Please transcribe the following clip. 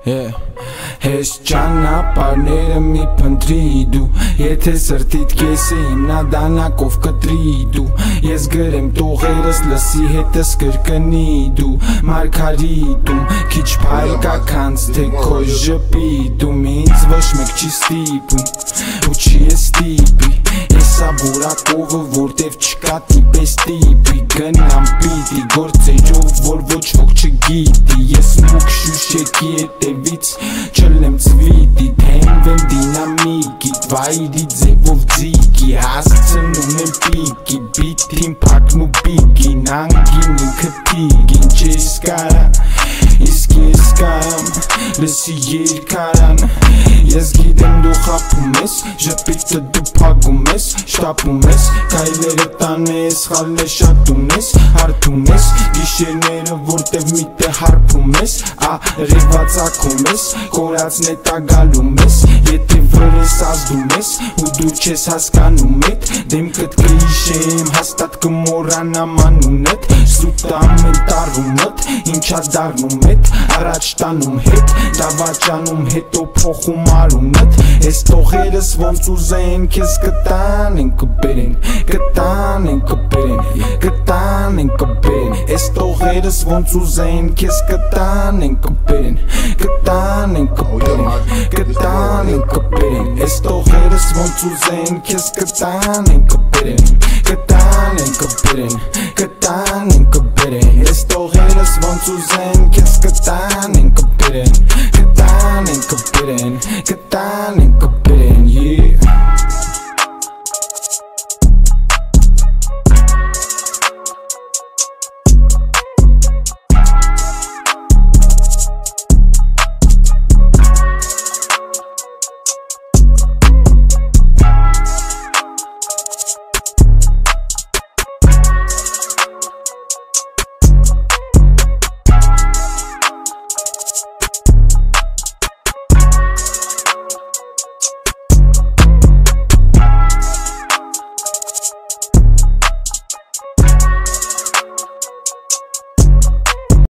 Ես ճանապարհները մի փնտրի դու Եթե սրտիդ կեսի իմ նադանակով կտրի դու Ես գրեմ տողերս լսի հետս կրկնի դու Մարգարիտում քիչ փայլ կա քանց թե քո ժպիտում Ինձ ոչ մեկ չի ստիպում ու չի ստիպի Եսա որակովը որտև չկա տիպես տիպի Գնամ պիտի գործերով որ ոչ ոք չգիտի Ես մուկ շուշեկի հետևից չլեմ ծվիտի Թենվեմ դինամիկիտ վայրի ձևով ձիկի Հասցնում եմ պիկի բիթին պակն ու պիկին Անգին ինքը տիկին չես կարա Իսկ ես կարամ լսի երկարան Ես գիտեմ դու խապում ես Ժպիտը դու փագում ես Շտապում ես Կայլերը տանը ես խալը շատում ես Հարդում ես Գիշերները որտև միտը հարբում ես Արևածագում ես Կորած նետագալում ես Եթե վրես ազդում ես Ու դու չես հասկանում էդ Դեմքդ կհիշեմ հաստատ կմոռանամ անունդ Սուտ ամեն տարումդ Ինչա դառնում էդ Առաջ տանում հետ Դավաճանում հետո փոխում արունդ Ես տողերս ոնց ուզեն Քեզ կտանեն կբերեն Կտանեն կբերեն Կտանեն կբերեն Ես տողերս ոնց ուզեն Քեզ կտանեն կբերեն Կտանեն կբերեն Կտանեն կբերեն Ես տողերս ոնց ուզեն Քեզ կտանեն կբերեն Կտանեն կբերեն Կտանեն կբերեն Ես տողերս ոնց ուզեն Քեզ կտանեն կբերեն Կտանեն կբերեն Կտանեն